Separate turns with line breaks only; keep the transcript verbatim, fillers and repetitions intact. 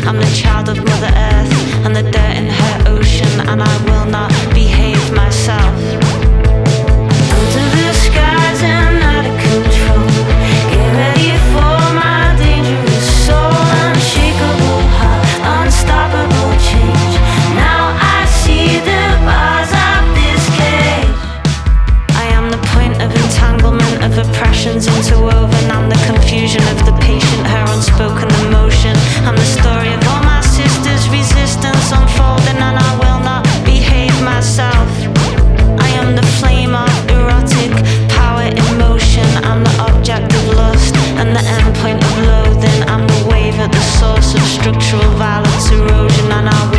I'm the child of Mother Earth and the dirt in her ocean, and I will not behave myself. Under the skies and out of control, get ready for my dangerous soul. Unshakable heart, unstoppable change. Now I see the bars of this cage. I am the point of entanglement of oppressions interwoven. I'm the confusion of the patient, her unspoken emotion. I'm the story of all my sisters' resistance unfolding, and I will not behave myself. I am the flame of erotic power in motion. I'm the object of lust and the endpoint of loathing. I'm the wave at the source of structural violence erosion, and I will